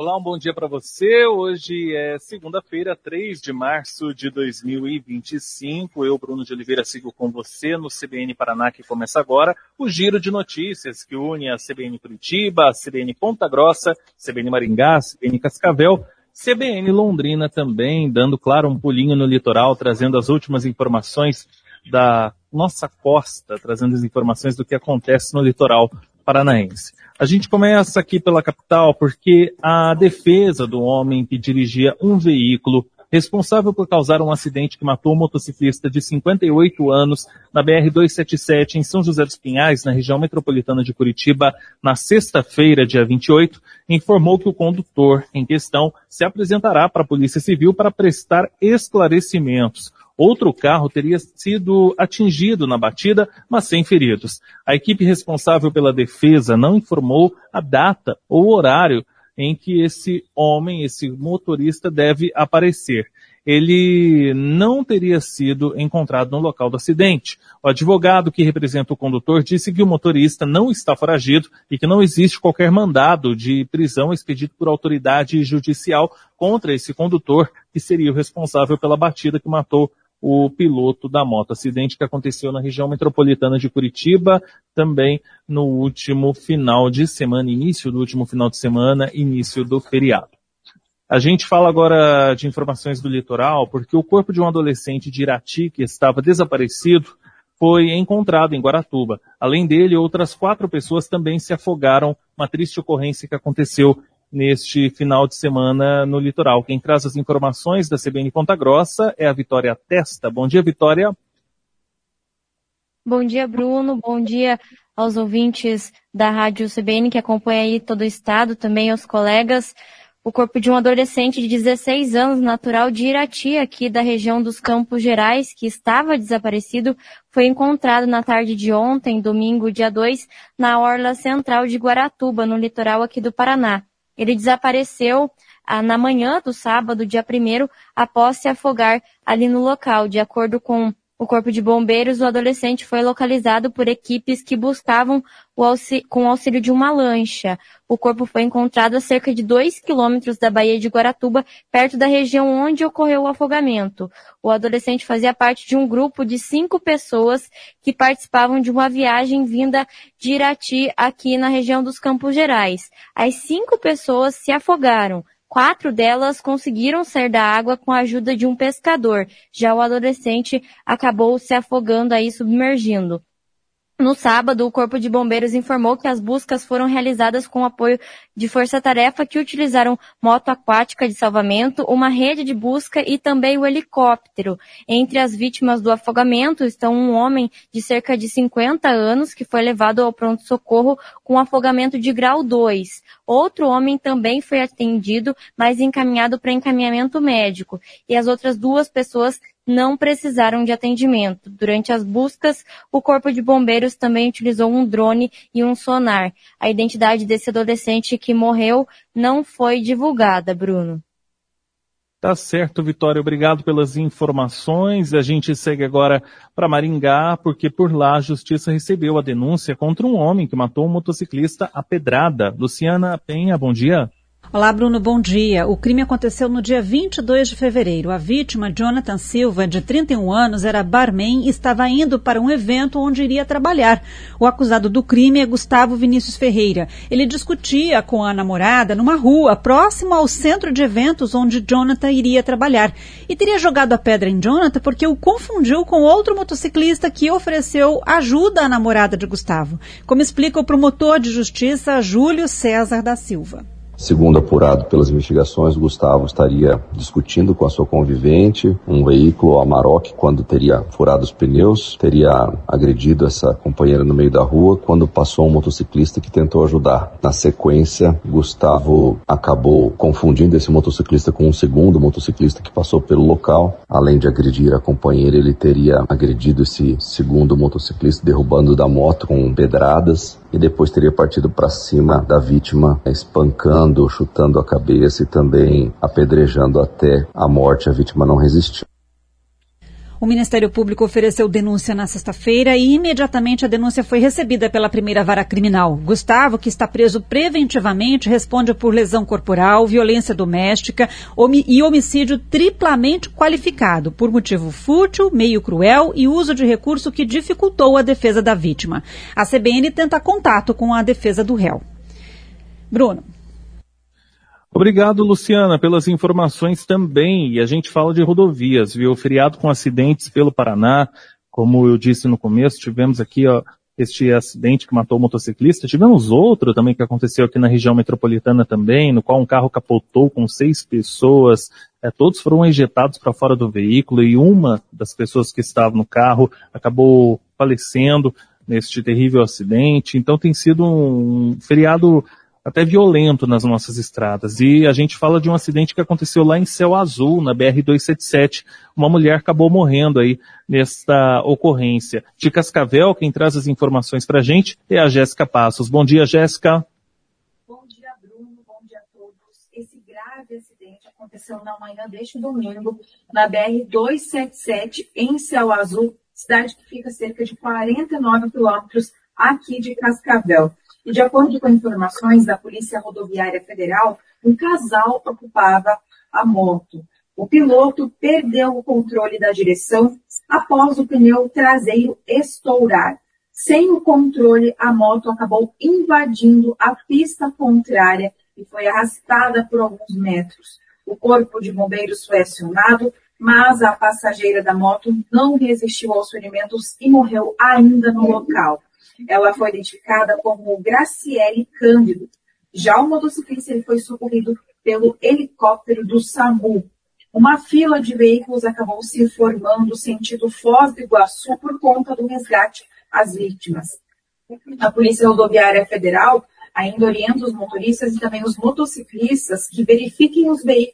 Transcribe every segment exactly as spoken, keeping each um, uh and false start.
Olá, um bom dia para você. Hoje é segunda-feira, três de março de dois mil e vinte e cinco. Eu, Bruno de Oliveira, sigo com você no C B N Paraná, que começa agora o giro de notícias que une a C B N Curitiba, a C B N Ponta Grossa, C B N Maringá, C B N Cascavel, C B N Londrina também, dando, claro, um pulinho no litoral, trazendo as últimas informações da nossa costa, trazendo as informações do que acontece no litoral paranaense. A gente começa aqui pela capital porque a defesa do homem que dirigia um veículo responsável por causar um acidente que matou um motociclista de cinquenta e oito anos na B R duzentos e setenta e sete em São José dos Pinhais, na região metropolitana de Curitiba, na sexta-feira, dia vinte e oito, informou que o condutor em questão se apresentará para a Polícia Civil para prestar esclarecimentos. Outro carro teria sido atingido na batida, mas sem feridos. A equipe responsável pela defesa não informou a data ou horário em que esse homem, esse motorista, deve aparecer. Ele não teria sido encontrado no local do acidente. O advogado que representa o condutor disse que o motorista não está foragido e que não existe qualquer mandado de prisão expedido por autoridade judicial contra esse condutor, que seria o responsável pela batida que matou o piloto da moto. Acidente que aconteceu na região metropolitana de Curitiba, também no último final de semana, início do último final de semana, início do feriado. A gente fala agora de informações do litoral, porque o corpo de um adolescente de Irati que estava desaparecido foi encontrado em Guaratuba. Além dele, outras quatro pessoas também se afogaram, uma triste ocorrência que aconteceu neste final de semana no litoral. Quem traz as informações da C B N Ponta Grossa é a Vitória Testa. Bom dia, Vitória. Bom dia, Bruno. Bom dia aos ouvintes da Rádio C B N que acompanha aí todo o estado, também aos colegas. O corpo de um adolescente de dezesseis anos, natural de Irati, aqui da região dos Campos Gerais, que estava desaparecido, foi encontrado na tarde de ontem, domingo, dia dois, na orla central de Guaratuba, no litoral aqui do Paraná. Ele desapareceu ah, na manhã do sábado, dia primeiro, após se afogar ali no local. De acordo com o Corpo de Bombeiros, o adolescente foi localizado por equipes que buscavam o auxílio, com o auxílio de uma lancha. O corpo foi encontrado a cerca de dois quilômetros da Baía de Guaratuba, perto da região onde ocorreu o afogamento. O adolescente fazia parte de um grupo de cinco pessoas que participavam de uma viagem vinda de Irati, aqui na região dos Campos Gerais. As cinco pessoas se afogaram. Quatro delas conseguiram sair da água com a ajuda de um pescador. Já o adolescente acabou se afogando aí, submergindo. No sábado, o Corpo de Bombeiros informou que as buscas foram realizadas com o apoio de força-tarefa que utilizaram moto aquática de salvamento, uma rede de busca e também o helicóptero. Entre as vítimas do afogamento estão um homem de cerca de cinquenta anos que foi levado ao pronto-socorro com afogamento de grau dois. Outro homem também foi atendido, mas encaminhado para encaminhamento médico. E as outras duas pessoas não precisaram de atendimento. Durante as buscas, o Corpo de Bombeiros também utilizou um drone e um sonar. A identidade desse adolescente que morreu não foi divulgada, Bruno. Tá certo, Vitória. Obrigado pelas informações. A gente segue agora para Maringá, porque por lá a Justiça recebeu a denúncia contra um homem que matou um motociclista à pedrada. Luciana Penha, bom dia. Olá, Bruno, bom dia. O crime aconteceu no dia vinte e dois de fevereiro. A vítima, Jonathan Silva, de trinta e um anos, era barman e estava indo para um evento onde iria trabalhar. O acusado do crime é Gustavo Vinícius Ferreira. Ele discutia com a namorada numa rua próxima ao centro de eventos onde Jonathan iria trabalhar. E teria jogado a pedra em Jonathan porque o confundiu com outro motociclista que ofereceu ajuda à namorada de Gustavo. Como explica o promotor de justiça, Júlio César da Silva. Segundo apurado pelas investigações, Gustavo estaria discutindo com a sua convivente um veículo Amarok quando teria furado os pneus, teria agredido essa companheira no meio da rua quando passou um motociclista que tentou ajudar. Na sequência, Gustavo acabou confundindo esse motociclista com um segundo motociclista que passou pelo local. Além de agredir a companheira, ele teria agredido esse segundo motociclista, derrubando da moto com pedradas. E depois teria partido para cima da vítima, espancando, chutando a cabeça e também apedrejando até a morte. A vítima não resistiu. O Ministério Público ofereceu denúncia na sexta-feira e imediatamente a denúncia foi recebida pela primeira vara criminal. Gustavo, que está preso preventivamente, responde por lesão corporal, violência doméstica homi- e homicídio triplamente qualificado por motivo fútil, meio cruel e uso de recurso que dificultou a defesa da vítima. A C B N tenta contato com a defesa do réu. Bruno. Obrigado, Luciana, pelas informações também. E a gente fala de rodovias, viu? Feriado com acidentes pelo Paraná. Como eu disse no começo, tivemos aqui ó, este acidente que matou o motociclista. Tivemos outro também que aconteceu aqui na região metropolitana também, no qual um carro capotou com seis pessoas. É, todos foram ejetados para fora do veículo e uma das pessoas que estava no carro acabou falecendo neste terrível acidente. Então tem sido um feriado até violento nas nossas estradas. E a gente fala de um acidente que aconteceu lá em Céu Azul, na B R duzentos e setenta e sete. Uma mulher acabou morrendo aí nesta ocorrência. De Cascavel, quem traz as informações para a gente é a Jéssica Passos. Bom dia, Jéssica. Bom dia, Bruno. Bom dia a todos. Esse grave acidente aconteceu na manhã deste domingo, na B R duzentos e setenta e sete, em Céu Azul, cidade que fica a cerca de quarenta e nove quilômetros aqui de Cascavel. E de acordo com informações da Polícia Rodoviária Federal, um casal ocupava a moto. O piloto perdeu o controle da direção após o pneu traseiro estourar. Sem o controle, a moto acabou invadindo a pista contrária e foi arrastada por alguns metros. O corpo de bombeiros foi acionado, mas a passageira da moto não resistiu aos ferimentos e morreu ainda no local. Ela foi identificada como Graciele Cândido. Já o motociclista ele foi socorrido pelo helicóptero do SAMU. Uma fila de veículos acabou se formando sentido Foz do Iguaçu por conta do resgate às vítimas. A Polícia Rodoviária Federal ainda orienta os motoristas e também os motociclistas que verifiquem os veículos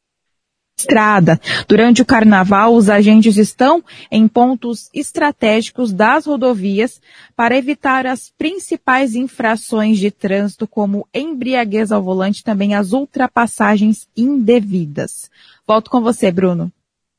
estrada. Durante o carnaval, os agentes estão em pontos estratégicos das rodovias para evitar as principais infrações de trânsito, como embriaguez ao volante e também as ultrapassagens indevidas. Volto com você, Bruno.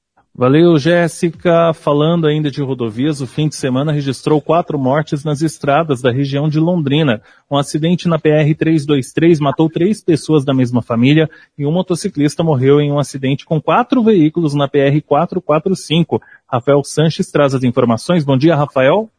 Valeu, Jéssica. Falando ainda de rodovias, o fim de semana registrou quatro mortes nas estradas da região de Londrina. Um acidente na P R trezentos e vinte e três matou três pessoas da mesma família e um motociclista morreu em um acidente com quatro veículos na P R quatrocentos e quarenta e cinco. Rafael Sanches traz as informações. Bom dia, Rafael.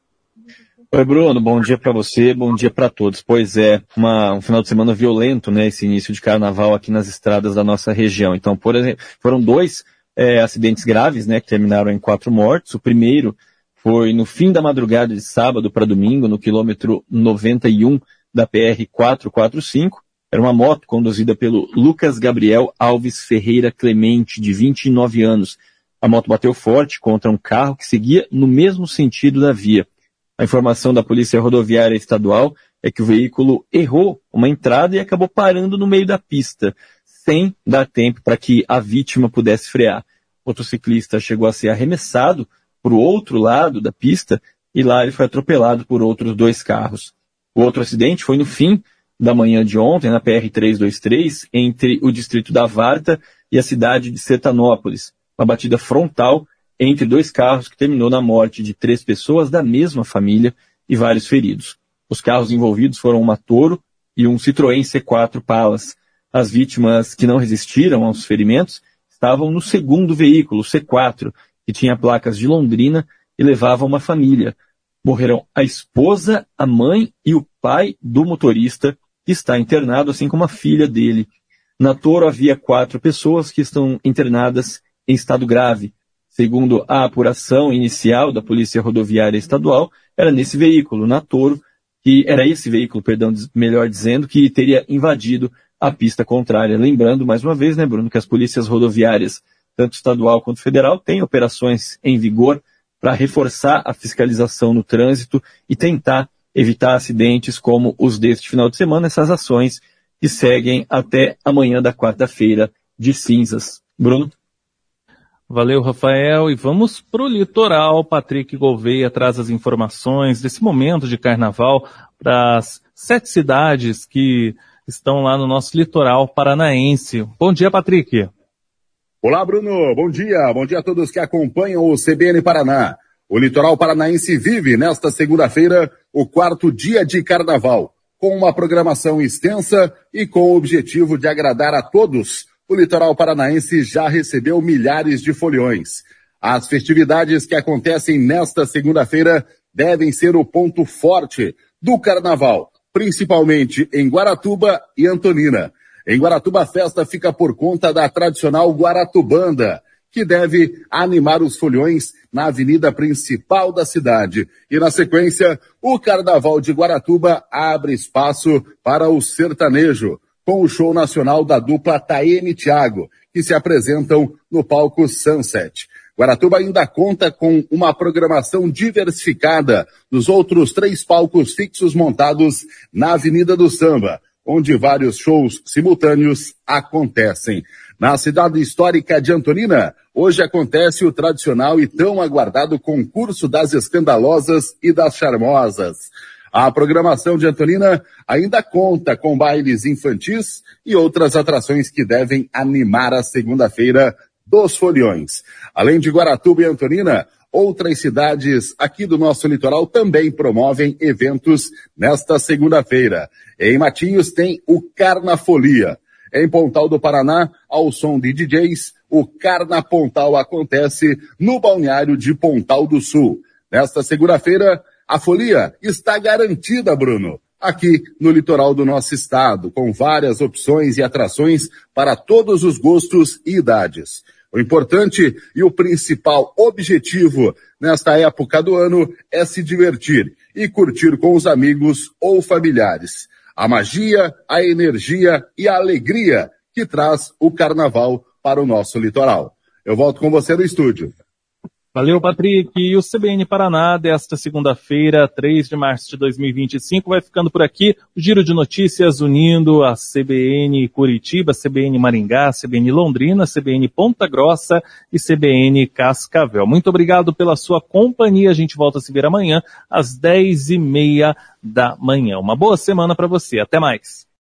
Oi, Bruno. Bom dia para você, bom dia para todos. Pois é, uma, um final de semana violento, né, esse início de carnaval aqui nas estradas da nossa região. Então, por exemplo, foram dois É, acidentes graves, né, que terminaram em quatro mortes. O primeiro foi no fim da madrugada de sábado para domingo, no quilômetro noventa e um da P R quatrocentos e quarenta e cinco. Era uma moto conduzida pelo Lucas Gabriel Alves Ferreira Clemente, de vinte e nove anos. A moto bateu forte contra um carro que seguia no mesmo sentido da via. A informação da Polícia Rodoviária Estadual é que o veículo errou uma entrada e acabou parando no meio da pista, sem dar tempo para que a vítima pudesse frear. O motociclista chegou a ser arremessado para o outro lado da pista e lá ele foi atropelado por outros dois carros. O outro acidente foi no fim da manhã de ontem, na P R trezentos e vinte e três, entre o distrito da Varta e a cidade de Sertanópolis. Uma batida frontal entre dois carros que terminou na morte de três pessoas da mesma família e vários feridos. Os carros envolvidos foram uma Toro e um Citroën C quatro Palas. As vítimas que não resistiram aos ferimentos estavam no segundo veículo, o C quatro, que tinha placas de Londrina e levava uma família. Morreram a esposa, a mãe e o pai do motorista, que está internado, assim como a filha dele. Na Toro havia quatro pessoas que estão internadas em estado grave. Segundo a apuração inicial da Polícia Rodoviária Estadual, era nesse veículo, na Toro, que era esse veículo, perdão, melhor dizendo, que teria invadido a pista contrária. Lembrando, mais uma vez, né, Bruno, que as polícias rodoviárias, tanto estadual quanto federal, têm operações em vigor para reforçar a fiscalização no trânsito e tentar evitar acidentes como os deste final de semana, essas ações que seguem até amanhã da quarta-feira de cinzas. Bruno? Valeu, Rafael. E vamos para o litoral. Patrick Gouveia traz as informações desse momento de carnaval para as sete cidades que estão lá no nosso litoral paranaense. Bom dia, Patrick. Olá, Bruno. Bom dia. Bom dia a todos que acompanham o C B N Paraná. O litoral paranaense vive, nesta segunda-feira, o quarto dia de carnaval, com uma programação extensa e com o objetivo de agradar a todos. O litoral paranaense já recebeu milhares de foliões. As festividades que acontecem nesta segunda-feira devem ser o ponto forte do carnaval, principalmente em Guaratuba e Antonina. Em Guaratuba, a festa fica por conta da tradicional Guaratubanda, que deve animar os foliões na avenida principal da cidade. E na sequência, o Carnaval de Guaratuba abre espaço para o sertanejo, com o show nacional da dupla Taeme e Thiago, que se apresentam no palco Sunset. Guaratuba ainda conta com uma programação diversificada dos outros três palcos fixos montados na Avenida do Samba, onde vários shows simultâneos acontecem. Na cidade histórica de Antonina, hoje acontece o tradicional e tão aguardado concurso das escandalosas e das charmosas. A programação de Antonina ainda conta com bailes infantis e outras atrações que devem animar a segunda-feira dos foliões. Além de Guaratuba e Antonina, outras cidades aqui do nosso litoral também promovem eventos nesta segunda-feira. Em Matinhos tem o Carnafolia. Em Pontal do Paraná, ao som de D Js, o Carna Pontal acontece no balneário de Pontal do Sul. Nesta segunda-feira, a folia está garantida, Bruno, aqui no litoral do nosso estado, com várias opções e atrações para todos os gostos e idades. O importante e o principal objetivo nesta época do ano é se divertir e curtir com os amigos ou familiares. A magia, a energia e a alegria que traz o carnaval para o nosso litoral. Eu volto com você no estúdio. Valeu, Patrick. E o C B N Paraná desta segunda-feira, três de março de dois mil e vinte e cinco, vai ficando por aqui. O giro de notícias unindo a C B N Curitiba, C B N Maringá, C B N Londrina, C B N Ponta Grossa e C B N Cascavel. Muito obrigado pela sua companhia. A gente volta a se ver amanhã às dez e meia da manhã. Uma boa semana para você. Até mais.